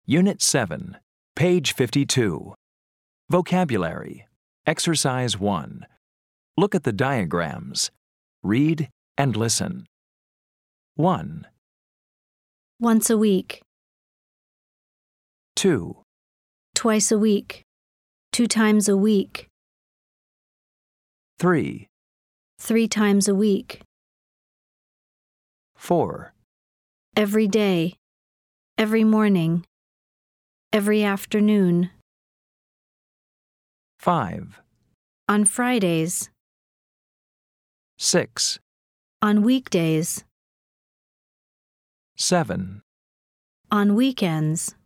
Unit 7, page 52. Vocabulary. Exercise 1. Look at the diagrams. Read and listen. 1, Once a week, 2, twice a week, 2 times a week, 3, 3 times a week, 4, every day, every morning, every afternoon, 5, on Fridays, 6, on weekdays, 7, on weekends.